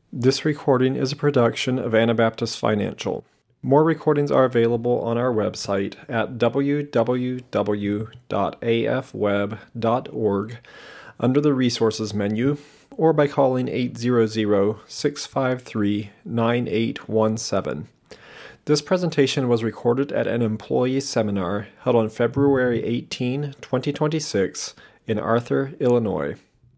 This recording is a production of Anabaptist Financial. More recordings are available on our website at www.afweb.org under the Resources menu, or by calling 800-653-9817. This presentation was recorded at an employee seminar held on February 18, 2026 in Arthur, Illinois.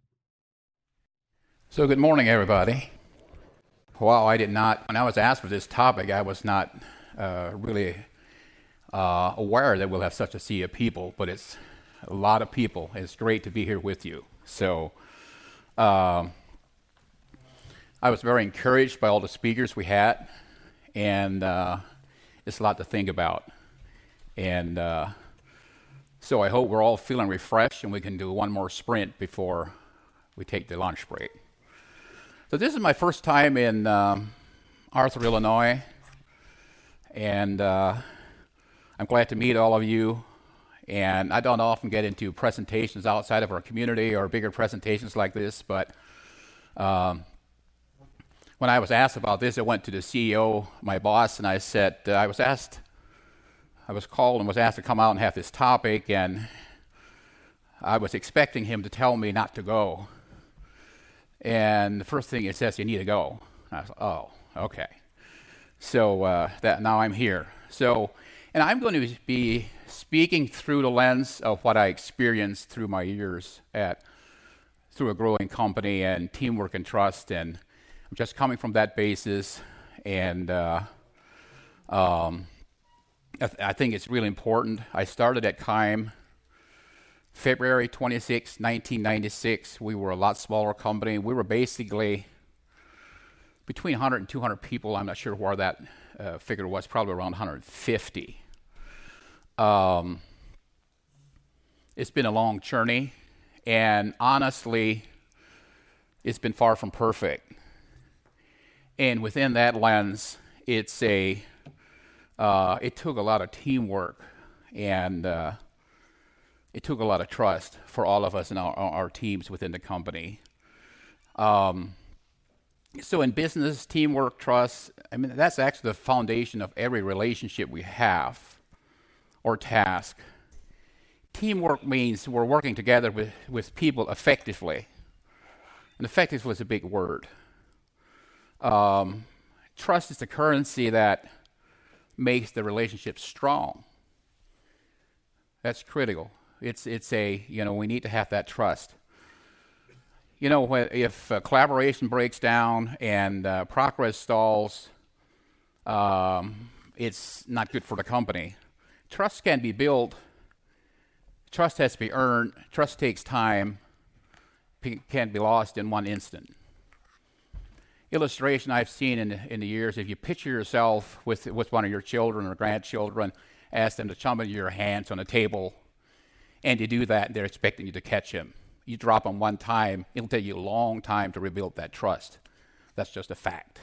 So good morning, everybody. Well, when I was asked for this topic, I was not really aware that we'll have such a sea of people, but it's a lot of people. It's great to be here with you. So I was very encouraged by all the speakers we had, and it's a lot to think about. And so I hope we're all feeling refreshed and we can do one more sprint before we take the lunch break. So this is my first time in Arthur, Illinois, and I'm glad to meet all of you. And I don't often get into presentations outside of our community or bigger presentations like this, but when I was asked about this, I went to the CEO, my boss, and I said, I was called and was asked to come out and have this topic, and I was expecting him to tell me not to go. And the first thing it says, you need to go. And I was like, oh, okay. So that now I'm here. So, and I'm going to be speaking through the lens of what I experienced through my years through a growing company and teamwork and trust. And I'm just coming from that basis. And I think it's really important. I started at Keim February 26, 1996, we were a lot smaller company. We were basically between 100 and 200 people. I'm not sure where that figure was, probably around 150. It's been a long journey, and honestly, it's been far from perfect. And within that lens, it took a lot of teamwork, and it took a lot of trust for all of us and our teams within the company. So in business, teamwork, trust, I mean, that's actually the foundation of every relationship we have or task. Teamwork means we're working together with people effectively. And effectively is a big word. Trust is the currency that makes the relationship strong. That's critical. It's we need to have that trust. If collaboration breaks down and progress stalls, it's not good for the company. Trust can be built. Trust has to be earned. Trust takes time. Can't be lost in one instant. Illustration I've seen in the years, if you picture yourself with one of your children or grandchildren, ask them to jump into your hands on a table, and you do that, they're expecting you to catch him. You drop him one time, it'll take you a long time to rebuild that trust. That's just a fact.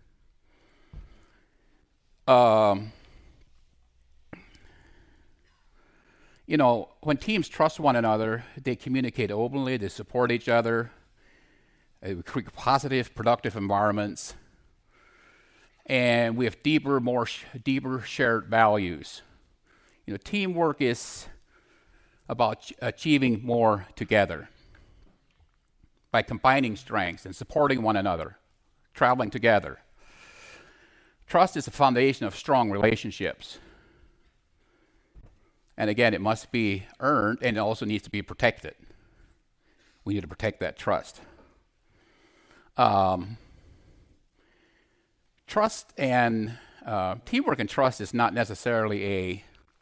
When teams trust one another, they communicate openly, they support each other, they create positive, productive environments, and we have deeper shared values. Teamwork is about achieving more together by combining strengths and supporting one another, traveling together. Trust is the foundation of strong relationships. And again, it must be earned, and it also needs to be protected. We need to protect that trust. Trust and teamwork and trust is not necessarily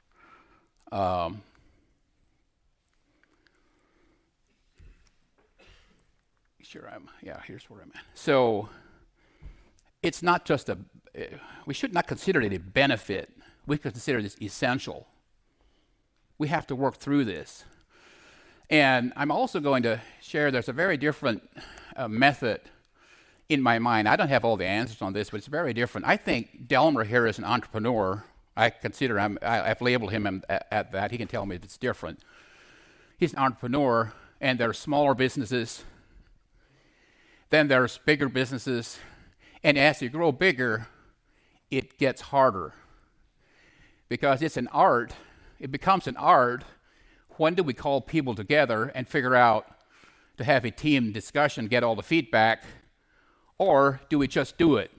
here's where I'm at. So it's not just we should not consider it a benefit. We consider this essential. We have to work through this. And I'm also going to share there's a very different method in my mind. I don't have all the answers on this, but it's very different. I think Delmer here is an entrepreneur. I've labeled him at that. He can tell me if it's different. He's an entrepreneur, and there are smaller businesses. Then there's bigger businesses, And as you grow bigger, it gets harder because it's an art. It becomes an art. When do we call people together and figure out to have a team discussion, get all the feedback, or do we just do it?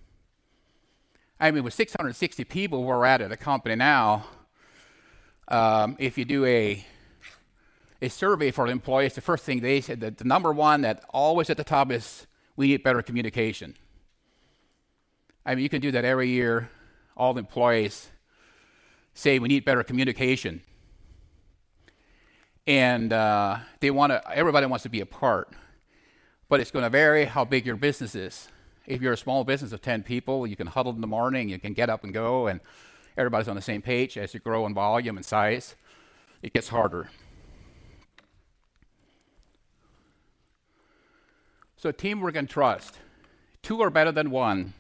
I mean, with 660 people we're at a company now, if you do a survey for the employees, the first thing they said, that the number one that always at the top is, we need better communication. I mean, you can do that every year. All the employees say we need better communication. And everybody wants to be a part. But it's going to vary how big your business is. If you're a small business of 10 people, you can huddle in the morning, you can get up and go, and everybody's on the same page. As you grow in volume and size, it gets harder. So teamwork and trust. Two are better than one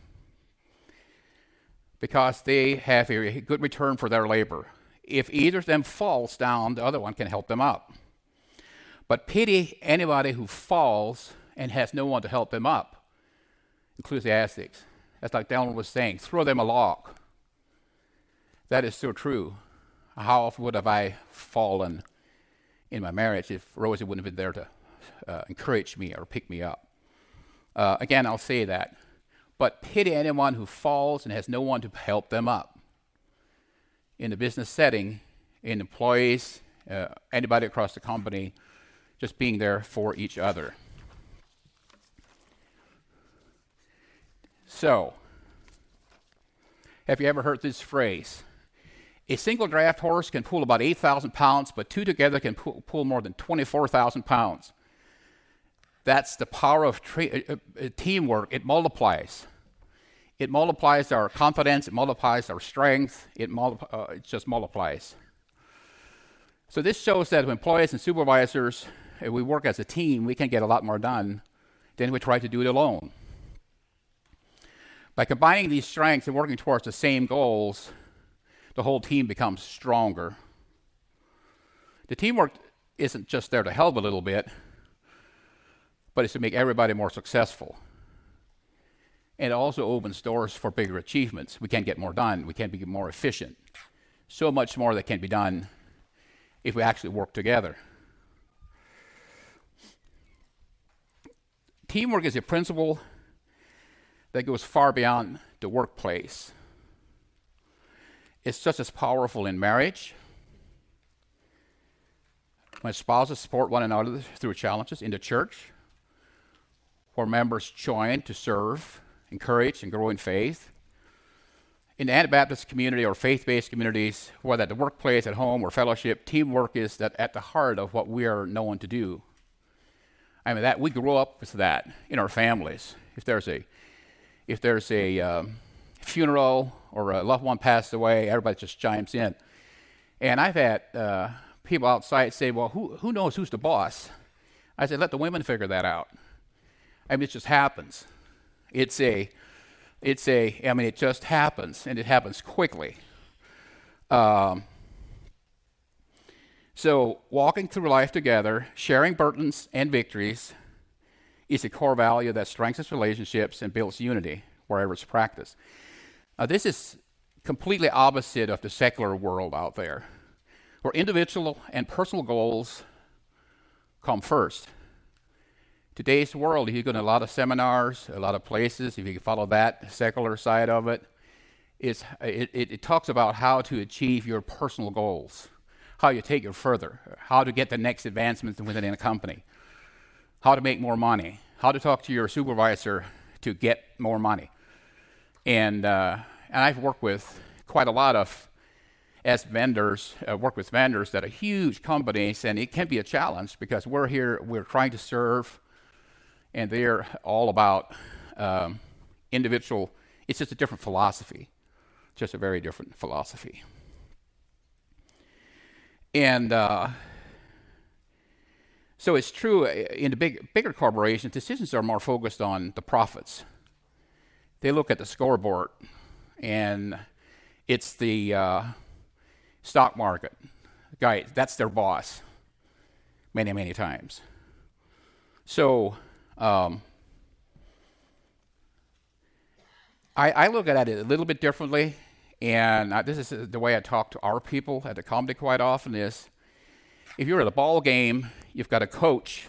because they have a good return for their labor. If either of them falls down, the other one can help them up. But pity anybody who falls and has no one to help them up. Enthusiastics. That's like Dylan was saying, throw them a log. That is so true. How often would have I fallen in my marriage if Rosie wouldn't have been there to encourage me or pick me up? Again, I'll say that. But pity anyone who falls and has no one to help them up. In the business setting, in employees, anybody across the company, just being there for each other. So, have you ever heard this phrase? A single draft horse can pull about 8,000 pounds, but two together can pull more than 24,000 pounds. That's the power of teamwork. It multiplies. It multiplies our confidence. It multiplies our strength. It just multiplies. So this shows that when employees and supervisors, if we work as a team, we can get a lot more done than we try to do it alone. By combining these strengths and working towards the same goals, the whole team becomes stronger. The teamwork isn't just there to help a little bit, but it's to make everybody more successful. And it also opens doors for bigger achievements. We can get more done. We can be more efficient. So much more that can be done if we actually work together. Teamwork is a principle that goes far beyond the workplace. It's just as powerful in marriage, when spouses support one another through challenges, in the church, where members join to serve, encourage, and grow in faith. In the Anabaptist community or faith-based communities, whether at the workplace, at home, or fellowship, teamwork is at the heart of what we are known to do. I mean, that we grow up with that in our families. If there's a funeral or a loved one passed away, everybody just chimes in. And I've had people outside say, well, who knows who's the boss? I said, let the women figure that out. I mean, it just happens. It just happens, and it happens quickly. So walking through life together, sharing burdens and victories, is a core value that strengthens relationships and builds unity wherever it's practiced. This is completely opposite of the secular world out there, where individual and personal goals come first. Today's world, if you go to a lot of seminars, a lot of places, if you follow that secular side of it, it talks about how to achieve your personal goals, how you take it further, how to get the next advancements within a company, how to make more money, how to talk to your supervisor to get more money. And I've worked with quite a lot of, as vendors, work with vendors that are huge companies, and it can be a challenge because we're trying to serve, and they're all about individual. It's just a different philosophy, just a very different philosophy. And so it's true in the bigger corporations, decisions are more focused on the profits. They look at the scoreboard, and it's the stock market guy. That's their boss many, many times. So I look at it a little bit differently, and this is the way I talk to our people at the company quite often is, if you're at a ball game, you've got a coach,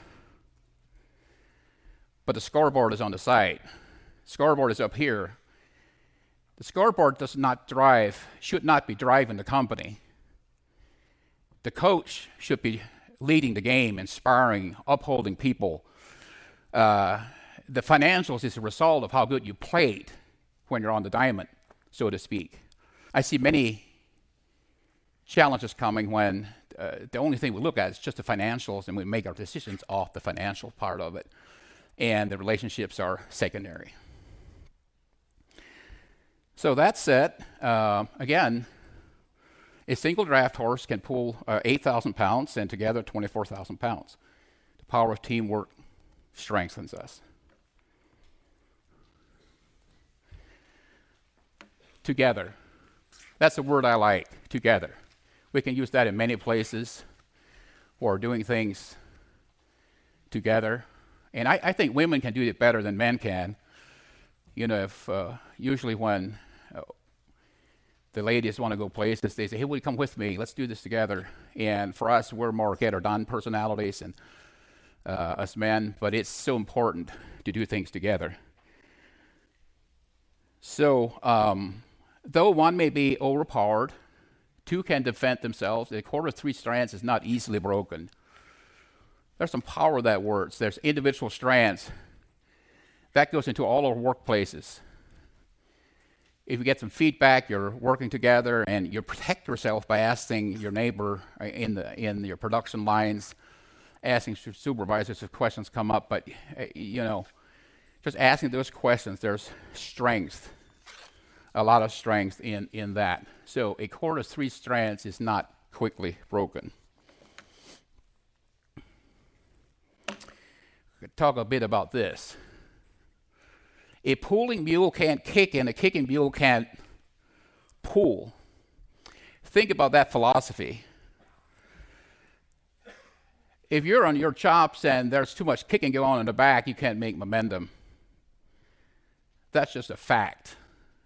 but the scoreboard is on the side. Scoreboard is up here. The scoreboard should not be driving the company. The coach should be leading the game, inspiring, upholding people. The financials is a result of how good you played when you're on the diamond, so to speak. I see many challenges coming when the only thing we look at is just the financials, and we make our decisions off the financial part of it, and the relationships are secondary. So that said, again, a single draft horse can pull 8,000 pounds, and together 24,000 pounds. The power of teamwork strengthens us. Together. That's the word I like, together. We can use that in many places for doing things together. And I think women can do it better than men can. You know, if usually when the ladies want to go places, they say, hey, will you come with me? Let's do this together. And for us, we're more get-or-done personalities and us men, but it's so important to do things together. So, though one may be overpowered, two can defend themselves. A cord of three strands is not easily broken. There's some power in that word. There's individual strands. That goes into all our workplaces. If you get some feedback, you're working together, and you protect yourself by asking your neighbor in your production lines, asking supervisors if questions come up. But, just asking those questions, there's strength, a lot of strength in that. So a cord of three strands is not quickly broken. Talk a bit about this. A pulling mule can't kick, and a kicking mule can't pull. Think about that philosophy. If you're on your chops and there's too much kicking going on in the back, you can't make momentum. That's just a fact.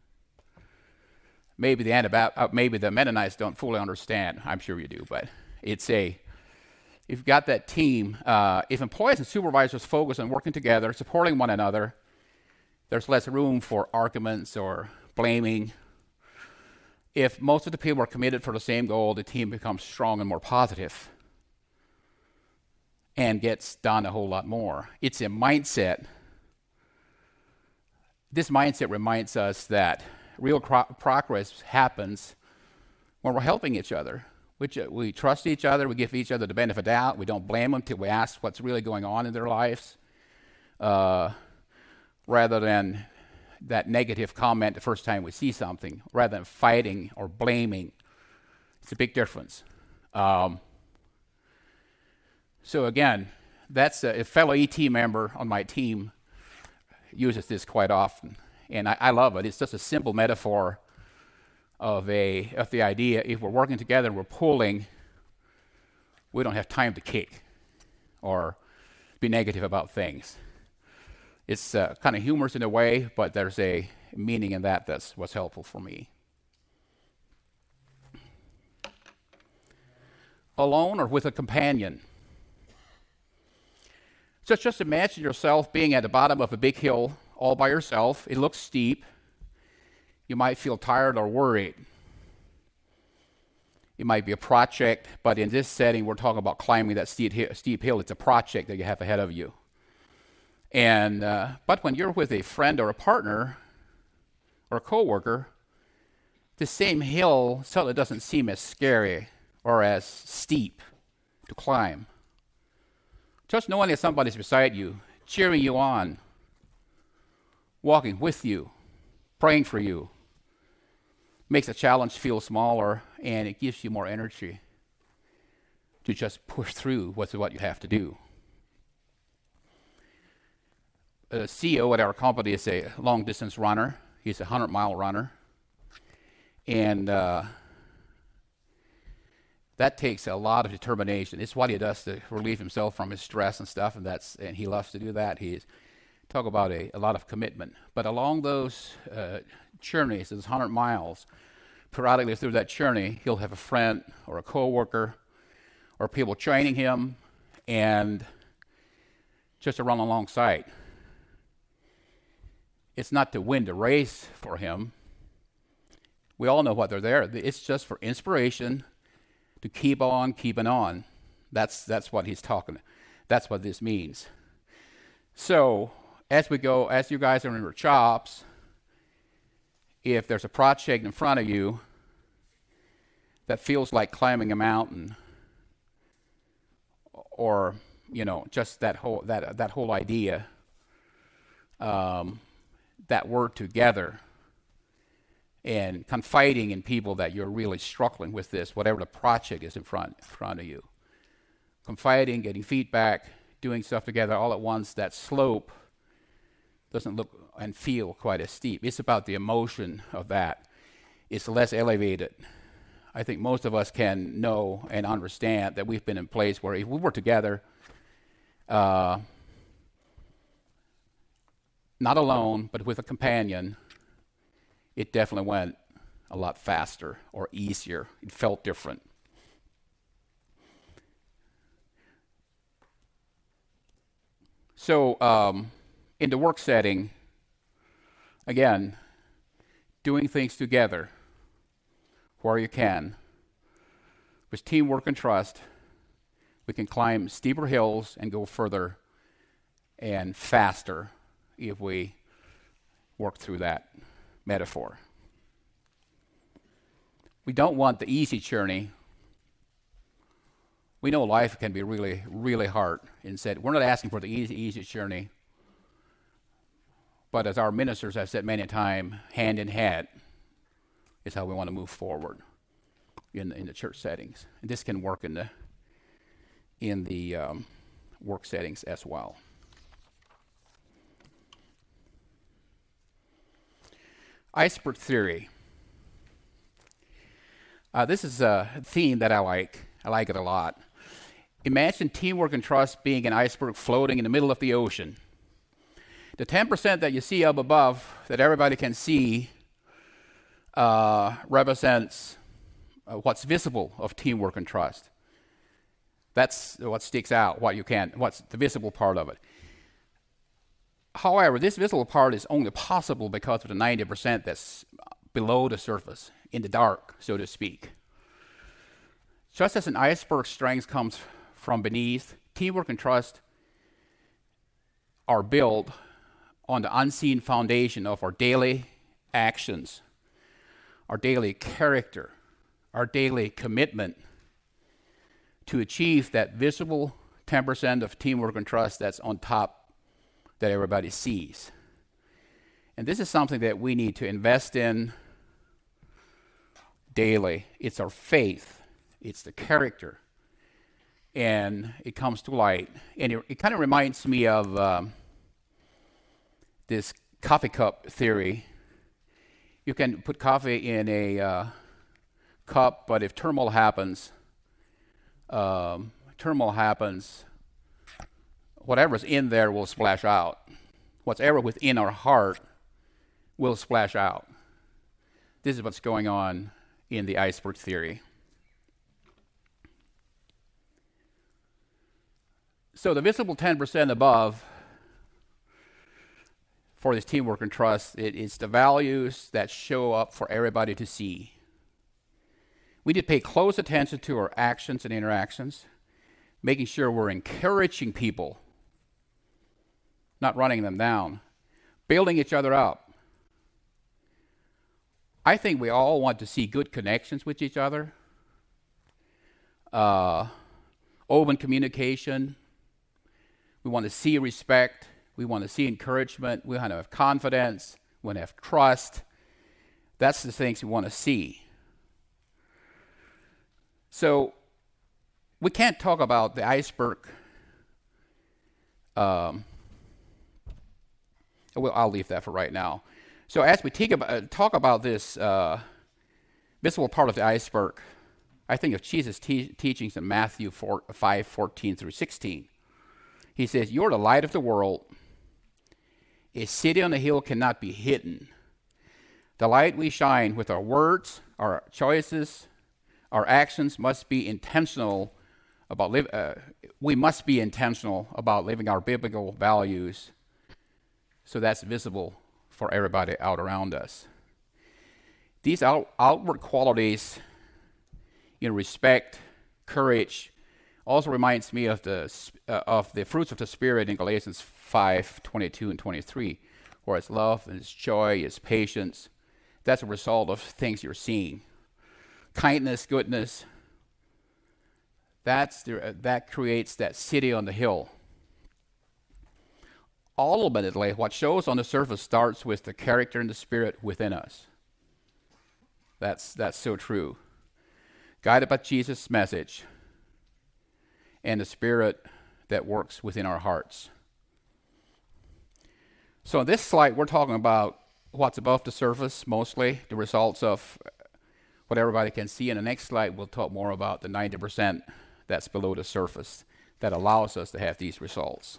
Maybe the Mennonites don't fully understand. I'm sure you do, but if you've got that team, if employees and supervisors focus on working together, supporting one another, there's less room for arguments or blaming. If most of the people are committed for the same goal, the team becomes strong and more positive and gets done a whole lot more. It's a mindset. This mindset reminds us that real progress happens when we're helping each other. We trust each other, we give each other the benefit of the doubt, we don't blame them till we ask what's really going on in their lives, rather than that negative comment the first time we see something, rather than fighting or blaming. It's a big difference. So again, that's a fellow ET member on my team uses this quite often, and I love it. It's just a simple metaphor of the idea, if we're working together and we're pulling, we don't have time to kick or be negative about things. It's kind of humorous in a way, but there's a meaning in that's what's helpful for me. Alone or with a companion. So just imagine yourself being at the bottom of a big hill all by yourself. It looks steep. You might feel tired or worried. It might be a project, but in this setting, we're talking about climbing that steep hill. It's a project that you have ahead of you. And but when you're with a friend or a partner or a coworker, the same hill suddenly doesn't seem as scary or as steep to climb. Just knowing that somebody's beside you, cheering you on, walking with you, praying for you, makes a challenge feel smaller, and it gives you more energy to just push through what you have to do. The CEO at our company is a long-distance runner. He's a 100-mile runner. And that takes a lot of determination. It's what he does to relieve himself from his stress and stuff, and he loves to do that. He talk about a lot of commitment. But along those journeys, those 100 miles, periodically through that journey, he'll have a friend or a coworker or people training him and just to run alongside. It's not to win the race for him. We all know what they're there. It's just for inspiration to keep on keeping on. That's what he's talking. That's what this means. So as you guys are in your jobs, if there's a project in front of you that feels like climbing a mountain, or just that whole idea, that we're together and confiding in people that you're really struggling with this, whatever the project is in front of you. Confiding, getting feedback, doing stuff together all at once, that slope doesn't look and feel quite as steep. It's about the emotion of that. It's less elevated. I think most of us can know and understand that we've been in a place where if we were together, not alone, but with a companion, it definitely went a lot faster or easier. It felt different. So in the work setting, again, doing things together where you can. With teamwork and trust, we can climb steeper hills and go further and faster if we work through that metaphor. We don't want the easy journey. We know life can be really, really hard. Instead, we're not asking for the easy journey. But as our ministers have said many times, hand in hand is how we want to move forward in the church settings. And this can work in the work settings as well. Iceberg theory. This is a theme that I like. I like it a lot. Imagine teamwork and trust being an iceberg floating in the middle of the ocean. The 10% that you see up above that everybody can see represents what's visible of teamwork and trust. That's what sticks out, what's the visible part of it. However, this visible part is only possible because of the 90% that's below the surface, in the dark, so to speak. Just as an iceberg's strength comes from beneath, teamwork and trust are built on the unseen foundation of our daily actions, our daily character, our daily commitment to achieve that visible 10% of teamwork and trust that's on top that everybody sees. And this is something that we need to invest in daily. It's our faith. It's the character. And it comes to light. And it kind of reminds me of this coffee cup theory. You can put coffee in a cup, but if turmoil happens, whatever's in there will splash out. Whatever within our heart will splash out. This is what's going on in the iceberg theory. So the visible 10% above for this teamwork and trust, it's the values that show up for everybody to see. We need to pay close attention to our actions and interactions, making sure we're encouraging people, not running them down, building each other up. I think we all want to see good connections with each other, open communication. We want to see respect. We want to see encouragement. We want to have confidence. We want to have trust. That's the things we want to see. So we can't talk about the iceberg. I'll leave that for right now. So as we talk about this visible part of the iceberg, I think of Jesus' teachings in Matthew 5:14 through 16. He says, "You're the light of the world. A city on a hill cannot be hidden. The light we shine with our words, our choices, our actions must be intentional about we must be intentional about living our biblical values so that's visible for everybody out around us. These outward qualities, respect, courage, also reminds me of the fruits of the Spirit in Galatians 5:22 and 23, where it's love, and it's joy, it's patience. That's a result of things you're seeing. Kindness, goodness, that creates that city on the hill. Ultimately, what shows on the surface starts with the character and the spirit within us. That's so true. Guided by Jesus' message and the Spirit that works within our hearts. So in this slide, we're talking about what's above the surface, mostly the results of what everybody can see. In the next slide, we'll talk more about the 90% that's below the surface that allows us to have these results.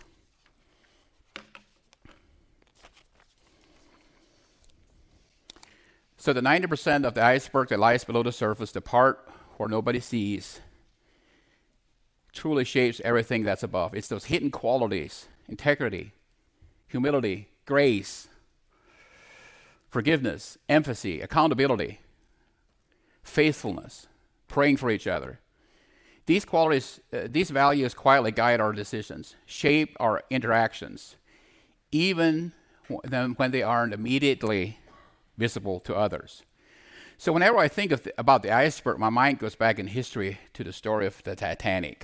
So the 90% of the iceberg that lies below the surface, the part where nobody sees, truly shapes everything that's above. It's those hidden qualities: integrity, humility, grace, forgiveness, empathy, accountability, faithfulness, praying for each other. These qualities, these values quietly guide our decisions, shape our interactions, even when they aren't immediately visible to others. So whenever I think about the iceberg, my mind goes back in history to the story of the Titanic.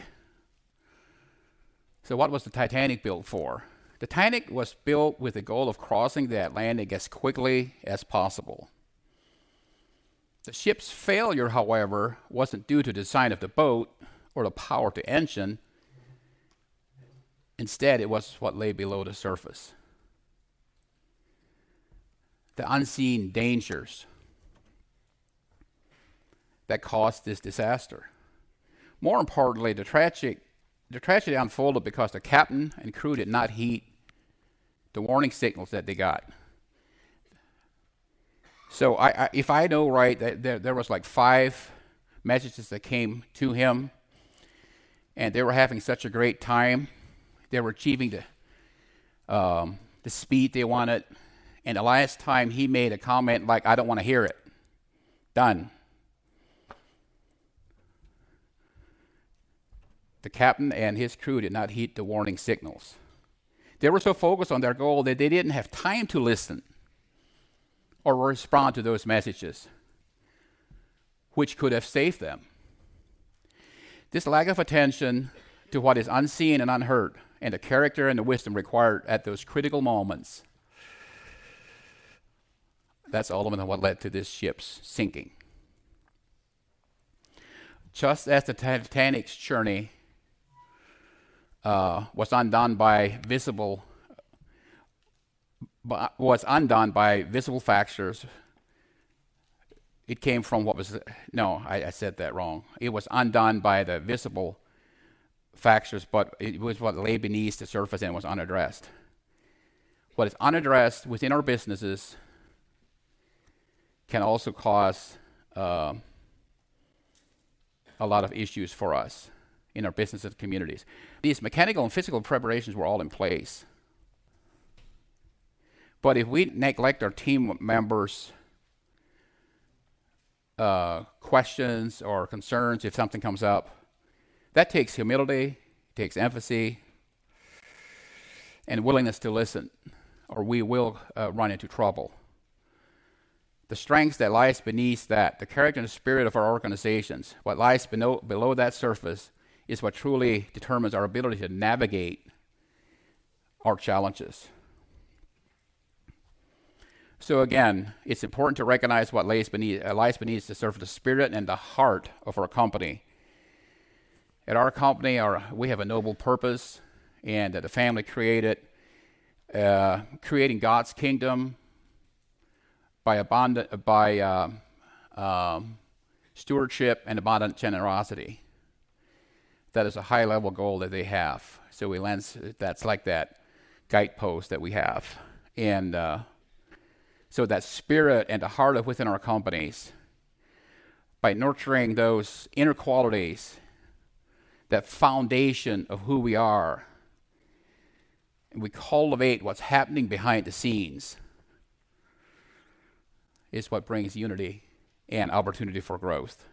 So what was the Titanic built for? The Titanic was built with the goal of crossing the Atlantic as quickly as possible. The ship's failure, however, wasn't due to the design of the boat or the power of the engine. Instead, it was what lay below the surface. The unseen dangers that caused this disaster. More importantly, the tragedy unfolded because the captain and crew did not heed the warning signals that they got. So if I know right, there was like 5 messages that came to him, and they were having such a great time. They were achieving the speed they wanted. And the last time he made a comment like, "I don't want to hear it." Done. The captain and his crew did not heed the warning signals. They were so focused on their goal that they didn't have time to listen or respond to those messages, which could have saved them. This lack of attention to what is unseen and unheard, and the character and the wisdom required at those critical moments, that's ultimately what led to this ship's sinking. Just as the Titanic's journey was undone by visible factors. It came from I said that wrong. It was undone by the visible factors, but it was what lay beneath the surface and was unaddressed. What is unaddressed within our businesses can also cause a lot of issues for us in our business and communities. These mechanical and physical preparations were all in place. But if we neglect our team members' questions or concerns, if something comes up, that takes humility, takes empathy, and willingness to listen, or we will run into trouble. The strength that lies beneath that, the character and the spirit of our organizations, what lies below that surface, is what truly determines our ability to navigate our challenges. So again, it's important to recognize what lies beneath the surface, the spirit and the heart of our company. At our company, we have a noble purpose, and the family created, creating God's kingdom by stewardship and abundant generosity. That is a high-level goal that they have. So that's like that guidepost that we have. And so that spirit and the heart of within our companies, by nurturing those inner qualities, that foundation of who we are, and we cultivate what's happening behind the scenes, is what brings unity and opportunity for growth.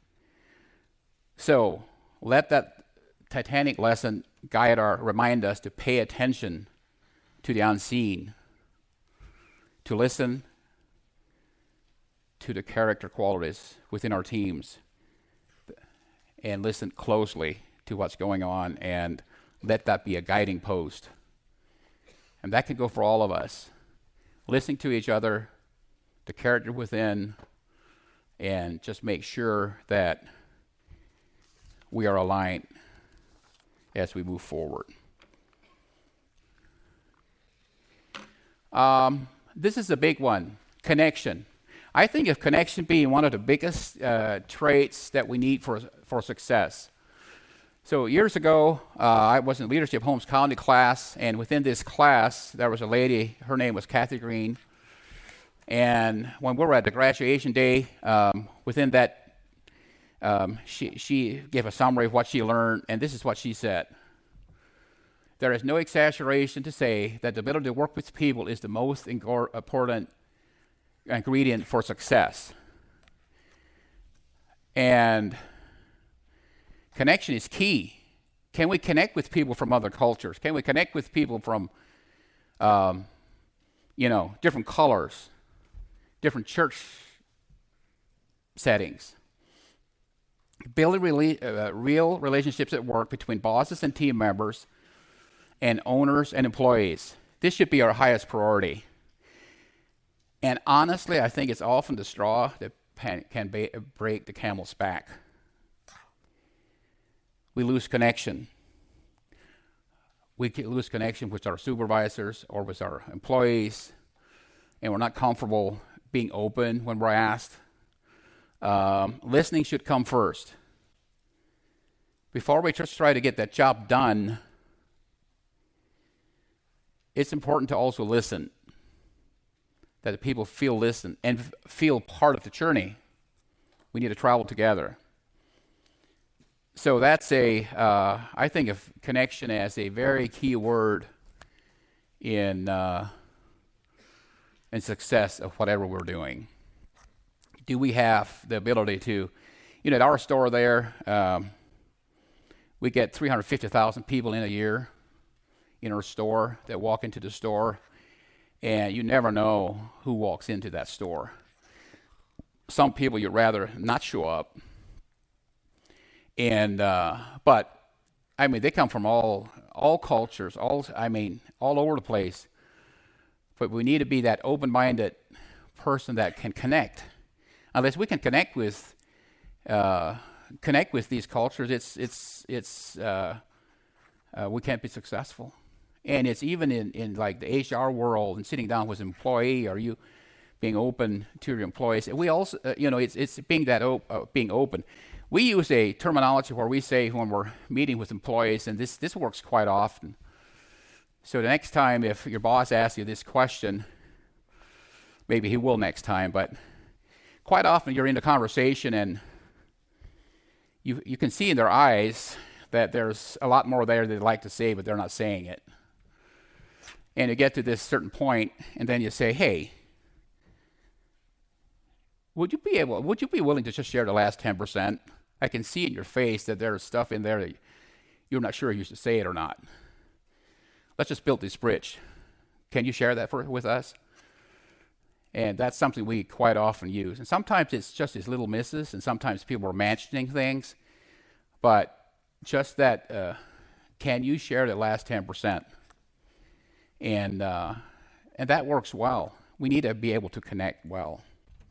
So let that Titanic lesson remind us to pay attention to the unseen, to listen to the character qualities within our teams, and listen closely to what's going on, and let that be a guiding post. And that can go for all of us. Listening to each other, the character within, and just make sure that we are aligned as we move forward. This is a big one, connection. I think of connection being one of the biggest traits that we need for success. So years ago, I was in leadership Holmes County class, and within this class, there was a lady, her name was Kathy Green, and when we were at the graduation day, within that, she gave a summary of what she learned, and this is what she said. There is no exaggeration to say that the ability to work with people is the most important ingredient for success. And connection is key. Can we connect with people from other cultures? Can we connect with people from, different colors, different church settings? Building real relationships at work between bosses and team members and owners and employees. This should be our highest priority. And honestly, I think it's often the straw that can break the camel's back. We lose connection. We lose connection with our supervisors or with our employees, and we're not comfortable being open when we're asked. Listening should come first. Before we just try to get that job done, it's important to also listen, that the people feel listened and feel part of the journey. We need to travel together. So that's I think of connection as a very key word in success of whatever we're doing. Do we have the ability to, at our store there, we get 350,000 people in a year in our store that walk into the store, and you never know who walks into that store. Some people you'd rather not show up. And but they come from all cultures, all over the place. But we need to be that open-minded person that can connect. Unless we can connect with these cultures, we can't be successful. And it's even in like the HR world and sitting down with an employee, or you being open to your employees. And we also, it's being being open. We use a terminology where we say when we're meeting with employees, and this works quite often. So the next time if your boss asks you this question, maybe he will next time, but quite often you're in a conversation and you can see in their eyes that there's a lot more there they'd like to say, but they're not saying it. And you get to this certain point, and then you say, hey, would you be willing to just share the last 10%? I can see in your face that there's stuff in there that you're not sure you should say it or not. Let's just build this bridge. Can you share that with us? And that's something we quite often use. And sometimes it's just these little misses, and sometimes people are mentioning things. But just that, can you share the last 10%? And that works well. We need to be able to connect well.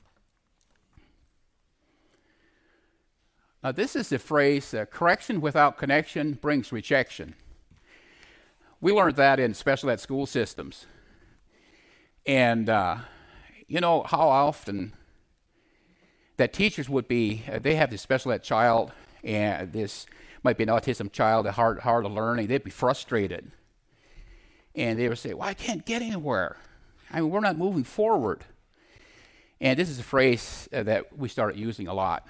Now, this is the phrase, correction without connection brings rejection. We learned that in special ed school systems. And, how often that teachers would be, they have this special ed child, and this might be an autism child, hard of learning. They'd be frustrated. And they would say, well, I can't get anywhere. I mean, we're not moving forward. And this is a phrase that we started using a lot.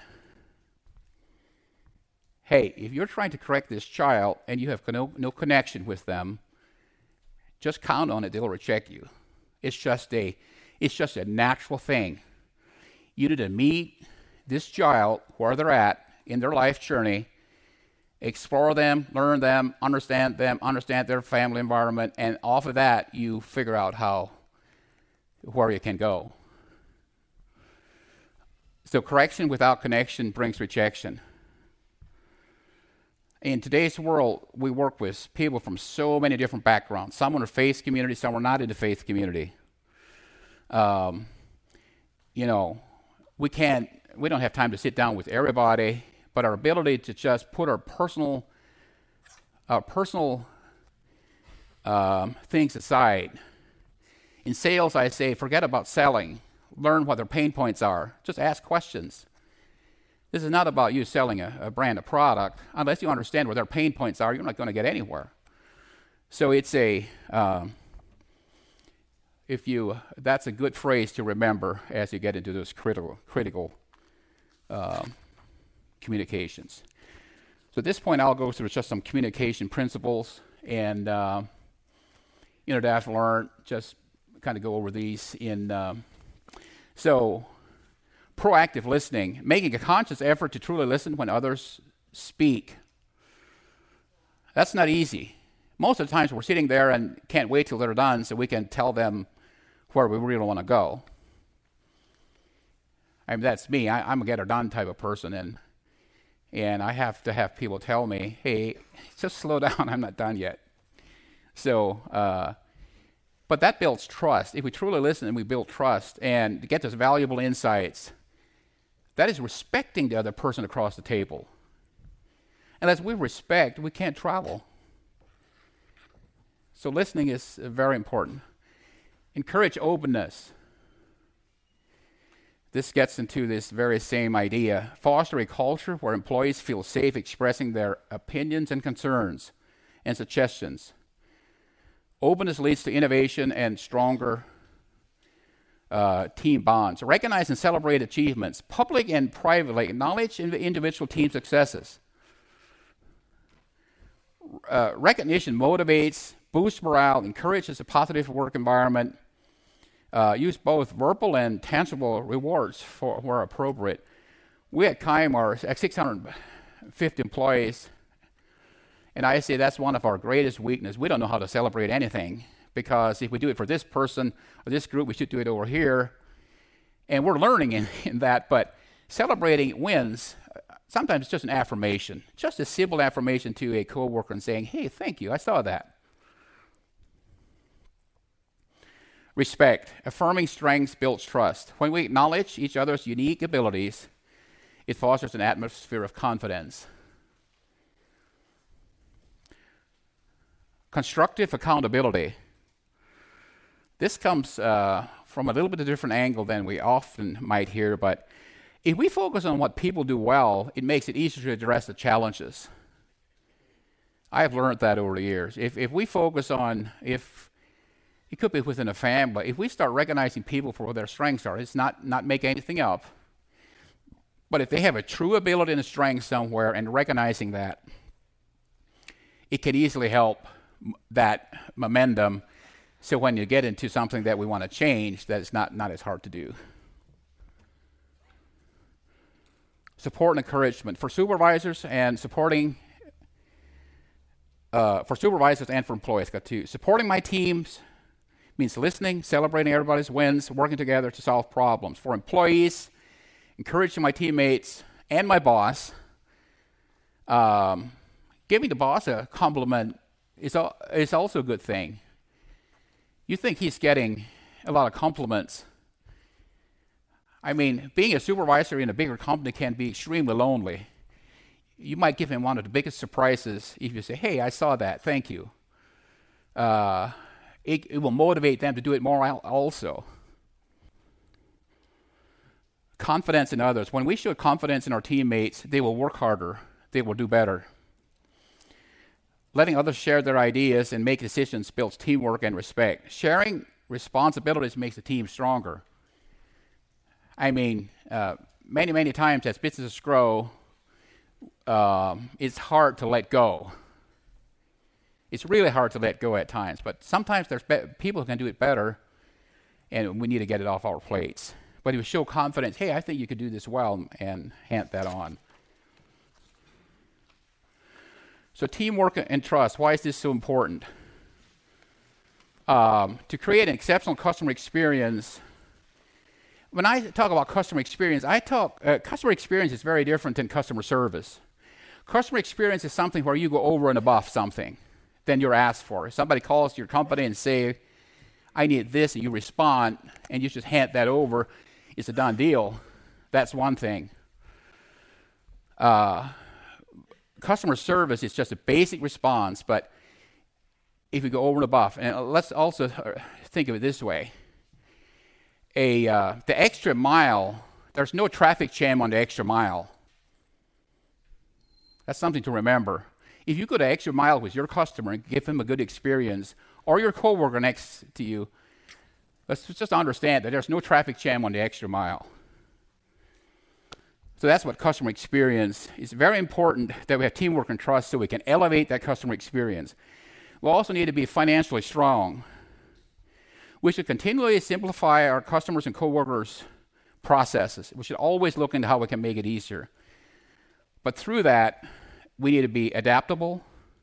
Hey, if you're trying to correct this child and you have no connection with them, just count on it, they'll reject you. It's just a natural thing. You need to meet this child where they're at in their life journey, explore them, learn them, understand their family environment, and off of that, you figure out where you can go. So correction without connection brings rejection. In today's world, we work with people from so many different backgrounds. Some are in the faith community, some are not in the faith community. We don't have time to sit down with everybody, but our ability to just put our personal things aside. In sales, I say, forget about selling. Learn what their pain points are. Just ask questions. This is not about you selling a brand of product. Unless you understand where their pain points are, you're not going to get anywhere. So it's that's a good phrase to remember as you get into those critical communications. So at this point, I'll go through just some communication principles and that I've learned. Just kind of go over these So proactive listening, making a conscious effort to truly listen when others speak. That's not easy. Most of the times we're sitting there and can't wait till they're done so we can tell them where we really want to go. I mean, that's me. I'm a get-her-done type of person, and I have to have people tell me, hey, just slow down, I'm not done yet. So, but that builds trust. If we truly listen and we build trust and get those valuable insights, that is respecting the other person across the table. And as we respect, we can't travel. So listening is very important. Encourage openness. This gets into this very same idea. Foster a culture where employees feel safe expressing their opinions and concerns and suggestions. Openness leads to innovation and stronger team bonds. Recognize and celebrate achievements, public and privately. Acknowledge individual team successes. Recognition motivates, boosts morale, encourages a positive work environment. Use both verbal and tangible rewards where appropriate. We at Keim are at 650 employees, and I say that's one of our greatest weaknesses. We don't know how to celebrate anything, because if we do it for this person or this group, we should do it over here. And we're learning in that, but celebrating wins, sometimes it's just an affirmation, just a simple affirmation to a coworker and saying, hey, thank you, I saw that. Respect. Affirming strengths builds trust. When we acknowledge each other's unique abilities, it fosters an atmosphere of confidence. Constructive accountability. This comes from a little bit of a different angle than we often might hear, but if we focus on what people do well, it makes it easier to address the challenges. I have learned that over the years. If we focus on, it could be within a family, if we start recognizing people for what their strengths are, it's not make anything up, but if they have a true ability and a strength somewhere and recognizing that, it can easily help that momentum. So when you get into something that we want to change, that it's not as hard to do. Support and encouragement for supervisors and for employees. Got two. Supporting my teams means listening, celebrating everybody's wins, working together to solve problems. For employees, encouraging my teammates and my boss. Giving the boss a compliment is also a good thing. You think he's getting a lot of compliments. I mean, being a supervisor in a bigger company can be extremely lonely. You might give him one of the biggest surprises if you say, hey, I saw that, thank you. It will motivate them to do it more also. Confidence in others. When we show confidence in our teammates, they will work harder. They will do better. Letting others share their ideas and make decisions builds teamwork and respect. Sharing responsibilities makes the team stronger. I mean, many, many times as businesses grow, it's hard to let go. It's really hard to let go at times, but sometimes there's people who can do it better, and we need to get it off our plates. But if we show confidence, hey, I think you could do this well, and hand that on. So teamwork and trust, why is this so important? To create an exceptional customer experience, when I talk about customer experience, customer experience is very different than customer service. Customer experience is something where you go over and above something than you're asked for. If somebody calls your company and say, I need this, and you respond, and you just hand that over, it's a done deal. That's one thing. Customer service is just a basic response, but if you go over and above, and let's also think of it this way. The extra mile, there's no traffic jam on the extra mile. That's something to remember. If you go the extra mile with your customer and give him a good experience, or your coworker next to you, let's just understand that there's no traffic jam on the extra mile. So that's what customer experience is. Very important that we have teamwork and trust so we can elevate that customer experience. We also need to be financially strong. We should continually simplify our customers' and coworkers' processes. We should always look into how we can make it easier. But through that, we need to be adaptable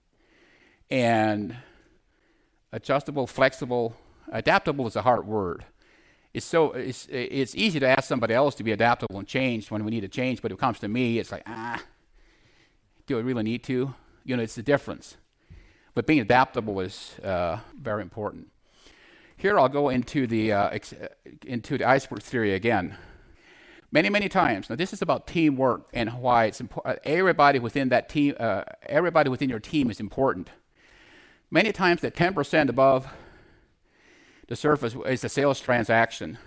and adjustable, flexible. Adaptable is a hard word. It's easy to ask somebody else to be adaptable and change when we need to change, but if it comes to me, it's like, do I really need to? It's the difference. But being adaptable is very important. Here I'll go into the iceberg theory again. Many, many times. Now this is about teamwork and why it's important. Everybody within that team, everybody within your team is important. Many times that 10% above the surface is a sales transaction.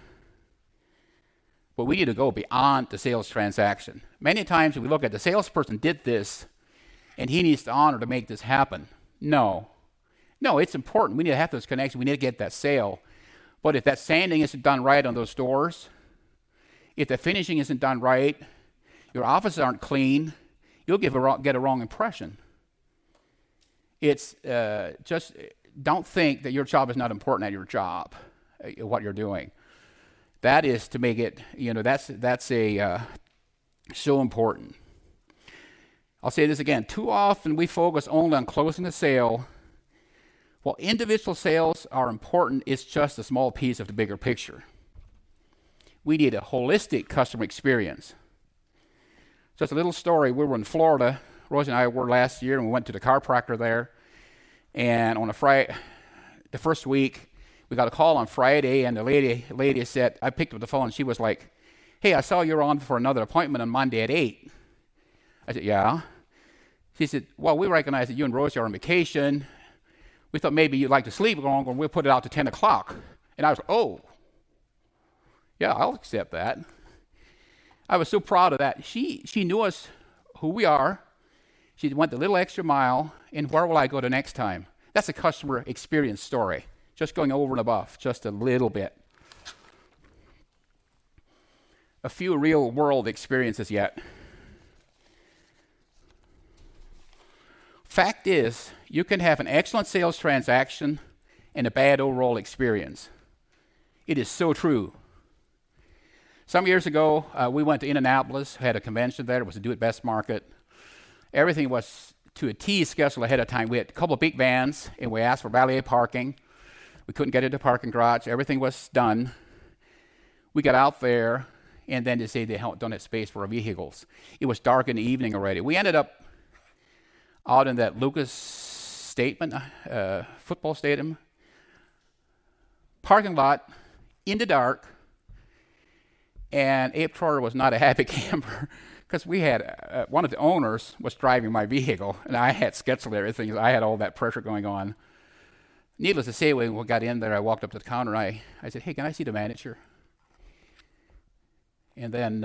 But we need to go beyond the sales transaction. Many times we look at the salesperson did this, and he needs the honor to make this happen. No, it's important. We need to have those connections. We need to get that sale. But if that sanding isn't done right on those doors, if the finishing isn't done right, your offices aren't clean, you'll get a wrong impression. It's just don't think that your job is not important at your job, what you're doing. That is to make it, that's so important. I'll say this again. Too often we focus only on closing the sale. While individual sales are important, it's just a small piece of the bigger picture. We need a holistic customer experience. Just a little story. We were in Florida. Rosie and I were last year, and we went to the chiropractor there. And on the first week, we got a call on Friday, and the lady said, I picked up the phone, and she was like, hey, I saw you're on for another appointment on Monday at 8. I said, yeah. She said, well, we recognize that you and Rosie are on vacation. We thought maybe you'd like to sleep longer, and we'll put it out to 10 o'clock. And I was like, oh, yeah, I'll accept that. I was so proud of that. She knew us, who we are. She went the little extra mile, and where will I go the next time? That's a customer experience story, just going over and above, just a little bit. A few real-world experiences yet. Fact is, you can have an excellent sales transaction and a bad overall experience. It is so true. Some years ago, we went to Indianapolis, had a convention there. It was a Do It Best market. Everything was to a T scheduled ahead of time. We had a couple of big vans, and we asked for valet parking. We couldn't get into the parking garage. Everything was done. We got out there, and then they say they don't have space for our vehicles. It was dark in the evening already. We ended up out in that Lucas football stadium, parking lot, in the dark, and Abe Troyer was not a happy camper because we had, one of the owners was driving my vehicle, and I had scheduled everything. I had all that pressure going on. Needless to say, when we got in there, I walked up to the counter, and I said, hey, can I see the manager? And then,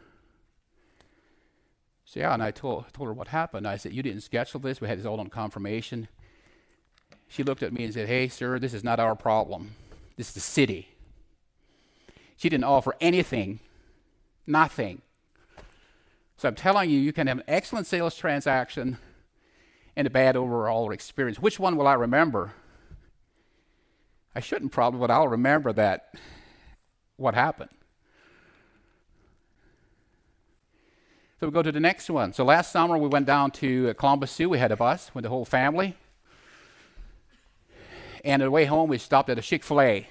so yeah, and I told her what happened. I said, you didn't schedule this. We had this all on confirmation. She looked at me and said, hey, sir, this is not our problem. This is the city. She didn't offer anything, nothing. So I'm telling you, you can have an excellent sales transaction and a bad overall experience. Which one will I remember? I shouldn't probably, but I'll remember that, what happened. So we go to the next one. So last summer we went down to Columbus Zoo. We had a bus with the whole family. And on the way home we stopped at a Chick-fil-A.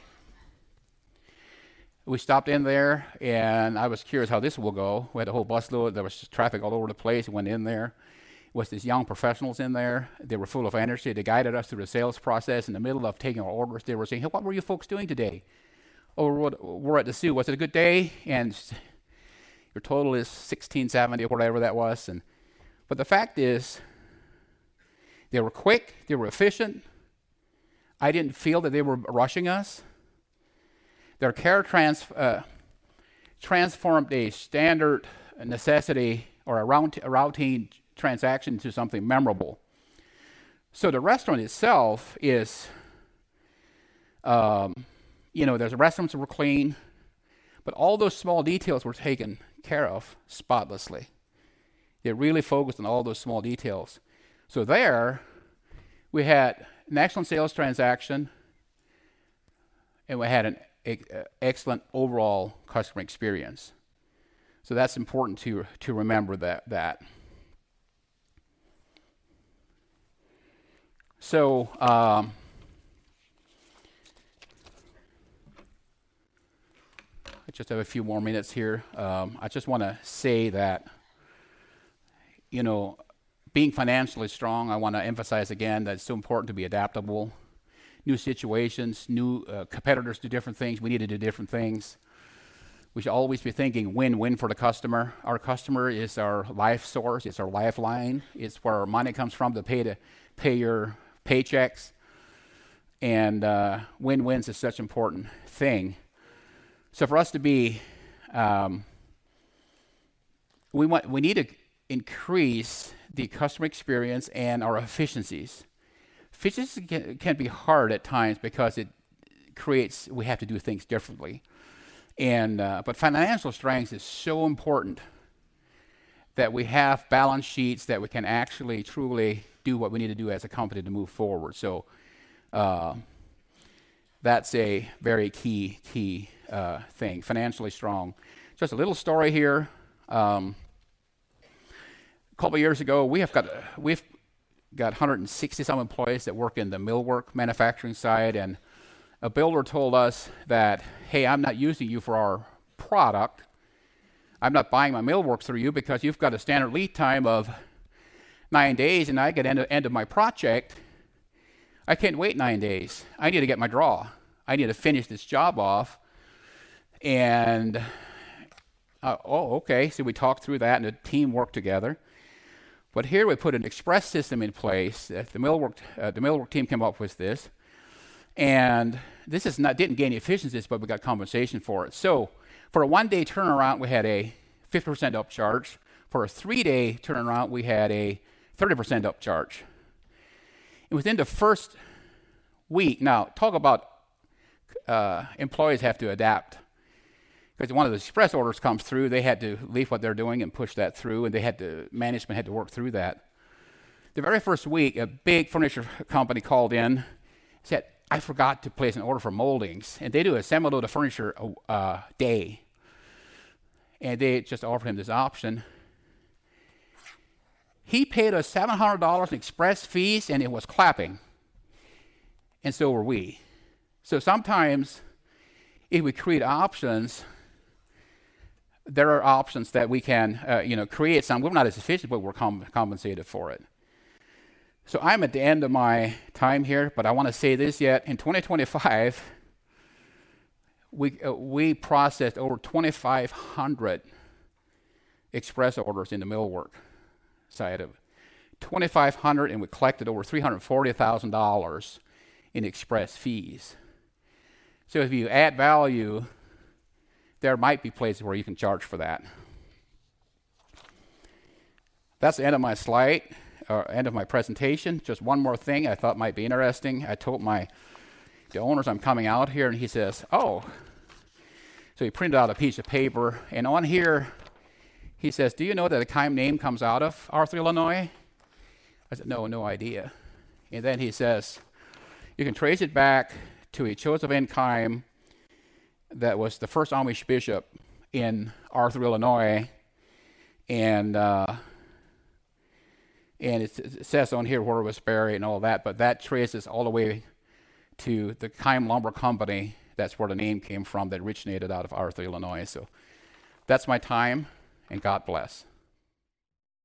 We stopped in there, and I was curious how this will go. We had a whole busload. There was traffic all over the place. We went in there. Was these young professionals in there. They were full of energy. They guided us through the sales process. In the middle of taking our orders, they were saying, "Hey, what were you folks doing today?" "Oh, we're at the zoo. Was it a good day?" And your total is $16.70 or whatever that was. But the fact is, they were quick. They were efficient. I didn't feel that they were rushing us. Their care transformed a standard necessity or a routine transaction into something memorable. So the restaurant itself is, there's restrooms that were clean, but all those small details were taken care of spotlessly. They really focused on all those small details. So there, we had an excellent sales transaction, and we had an excellent overall customer experience. So that's important to remember that. So I just have a few more minutes here. I just want to say that, being financially strong, I want to emphasize again that it's so important to be adaptable. New situations, new competitors do different things. We need to do different things. We should always be thinking win-win for the customer. Our customer is our life source. It's our lifeline. It's where our money comes from to pay your paychecks. And win-wins is such an important thing. So for us to be, we need to increase the customer experience and our efficiencies. Efficiency can be hard at times because we have to do things differently. But financial strength is so important that we have balance sheets that we can actually truly do what we need to do as a company to move forward. So that's a very key thing, financially strong. Just a little story here. A couple of years ago, we've got 160 some employees that work in the millwork manufacturing side, and a builder told us that, "Hey, I'm not using you for our product. I'm not buying my millwork through you because you've got a standard lead time of 9 days, and I get end of my project. I can't wait 9 days. I need to get my draw. I need to finish this job off." And okay. So we talked through that, and the team worked together. But here we put an express system in place. The millwork team came up with this, and this didn't gain efficiencies, but we got compensation for it. So for a 1-day turnaround, we had a 50% upcharge. For a 3-day turnaround, we had a 30% upcharge. And within the first week, now talk about employees have to adapt. Because one of the express orders comes through, they had to leave what they're doing and push that through, and management had to work through that. The very first week, a big furniture company called in, said, "I forgot to place an order for moldings," and they do a semi-load of furniture a day. And they just offered him this option. He paid us $700 in express fees, and it was clapping. And so were we. So sometimes, if we create options, there are options that we can, create some. We're not as efficient, but we're compensated for it. So I'm at the end of my time here, but I want to say this yet. In 2025, we processed over 2,500 express orders in the millwork side of it. 2,500, and we collected over $340,000 in express fees. So if you add value, there might be places where you can charge for that. That's the end of my slide, or end of my presentation. Just one more thing I thought might be interesting. I told my the owners, I'm coming out here, and he says, oh. So he printed out a piece of paper, and on here, he says, do you know that the Keim name comes out of Arthur, Illinois? I said, no idea. And then he says, you can trace it back to a Joseph N. Keim that was the first Amish bishop in Arthur, Illinois, and it says on here where it was buried and all that, but that traces all the way to the Keim Lumber Company. That's where the name came from, that originated out of Arthur, Illinois. So that's my time, and God bless.